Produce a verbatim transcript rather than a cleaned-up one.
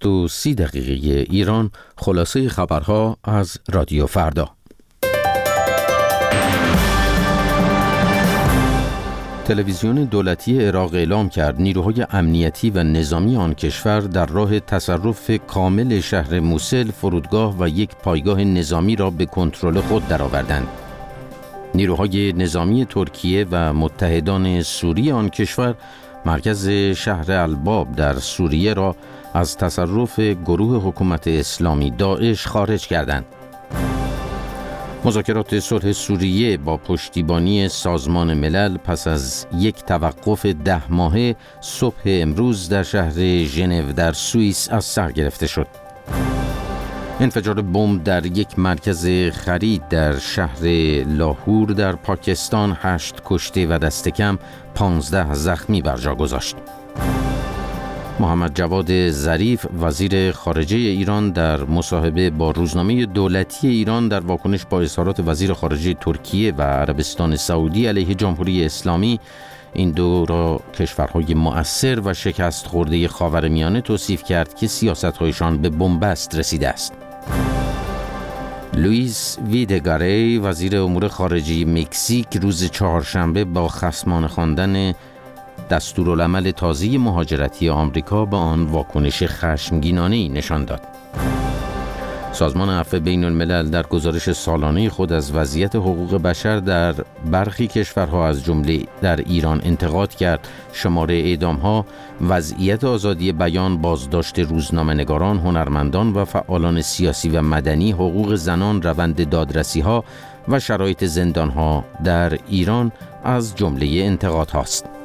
بیست و سی دقیقه ایران، خلاصه خبرها از رادیو فردا. تلویزیون دولتی عراق اعلام کرد نیروهای امنیتی و نظامی آن کشور در راه تصرف کامل شهر موسل، فرودگاه و یک پایگاه نظامی را به کنترل خود درآوردند. نیروهای نظامی ترکیه و متحدان سوری آن کشور مرکز شهر الباب در سوریه را از تصرف گروه حکومت اسلامی داعش خارج کردند. مذاکرات صلح سوریه با پشتیبانی سازمان ملل پس از یک توقف ده ماهه صبح امروز در شهر ژنو در سوئیس از سر گرفته شد. انفجار بمب در یک مرکز خرید در شهر لاهور در پاکستان هشت کشته و دست کم پانزده زخمی بر جا گذاشت. محمد جواد ظریف وزیر خارجه ایران در مصاحبه با روزنامه دولتی ایران در واکنش با اظهارات وزیر خارجه ترکیه و عربستان سعودی علیه جمهوری اسلامی این دو را کشورهای مؤثر و شکست خورده خاورمیانه توصیف کرد که سیاست‌هایشان به بنبست رسیده است. لوئیس ویدگاری وزیر امور خارجه مکزیک روز چهارشنبه با خصمانه خواندن دستورالعمل تازه مهاجرتی آمریکا به آن واکنش خشمگینانه‌ای نشان داد. سازمان عفو بین الملل در گزارش سالانه خود از وضعیت حقوق بشر در برخی کشورها از جمله در ایران انتقاد کرد شمار اعدام‌ها، وضعیت آزادی بیان، بازداشت روزنامه‌نگاران، هنرمندان و فعالان سیاسی و مدنی، حقوق زنان، روند دادرسی‌ها و شرایط زندان‌ها در ایران از جمله انتقادهاست.